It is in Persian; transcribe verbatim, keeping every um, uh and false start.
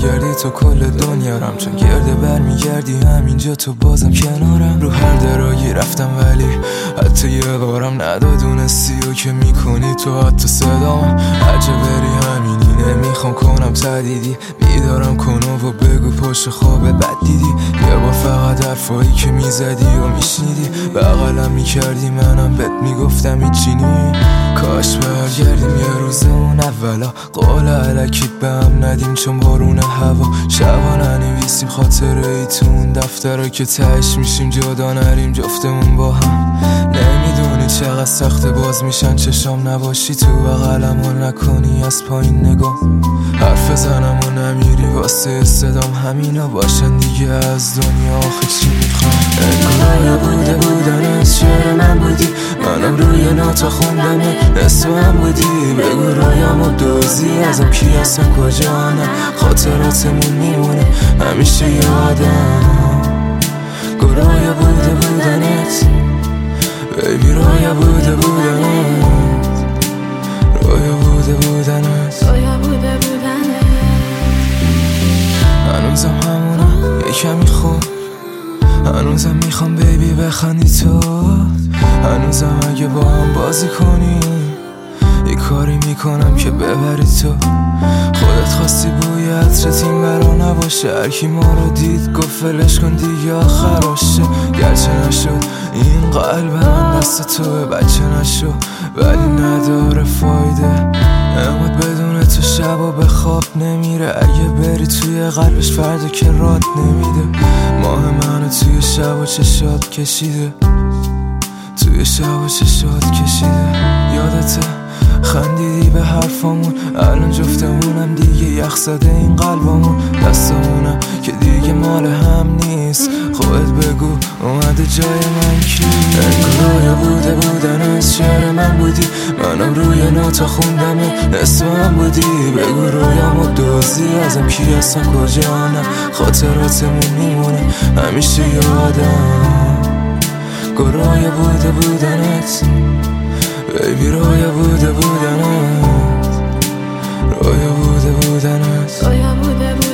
کردی تو کل دنیارم، چون گرده بر میگردی همینجا تو بازم کنارم. رو هر درایی رفتم ولی حتی یه بارم ندادونستی و که میکنی تو حتی صدام. عجب بری همینی نمیخوام کنم تدیدی، بیدارم کن و بگو پشت خواب بد دیدی. یه بار فقط حرفایی که میزدی و میشنیدی بغلم میکردی منم بهت میگفتم هیچی نی. کاش برگردیم یه روز اون اولا، قول علکی به هم ندیم چون بارون هوا. شبا ننویسیم خاطره ای تو اون دفترها که تهش میشیم جدا نریم جفتمون با هم. نمیدونی چقدر سخت باز میشن چشام نباشی تو بغلم و نکنی از پایین نگاه. حرف زنم و نمیری واسه صدام همینا باشن دیگه، از دنیا آخه چی میخوام. انگار بوده بودن از شعر من بودی، منم روی نوتا خوندم نصف هم بودی. بگو رویامو دوزی ازم کی هستم کجا نه، خاطراتمون میمونه همیشه یادم. گرویا بوده بودنت بیبی، رویا بوده بودنت، رویا بوده بودنت، رویا بوده بودنت. هنوزم همونم یه کمی خوب، هنوزم میخوام بیبی بخندی تو، هنوزم اگه با هم بازی کنی یه کاری میکنم که ببری تو. خودت خواستی بوی عطرت این برا نباشه، هرکی ما رو دید گفت فلش کن دیگه آخراشه. گرچه نشد این قلب من دست توه، بچه نشو ولی نداره فایده. اماد بدون تو شبا به خواب نمیره، اگه بری توی قلبش فردا که رات نمیده. ماه منو توی شب و چشات کشیده، توی شب و چشات کشیده. یادته خندیدی به حرفامون، الان جفتمونم دیگه یخ زده این قلبمون. دستمونم که دیگه مال هم نیست، خودت بگو اومده جای من کی. انگار بوده بودن از شعر من بودی، منم روی نوتا خوندم نصف هم بودی. بگو رویامو دوزی ازم کی هستم کجا نه، خاطراتمون میمونه همیشه یادم. گرویا بوده بودنت بیبی، رویا بوده بودنت، رویا بوده بودنت، رویا بوده بودنت.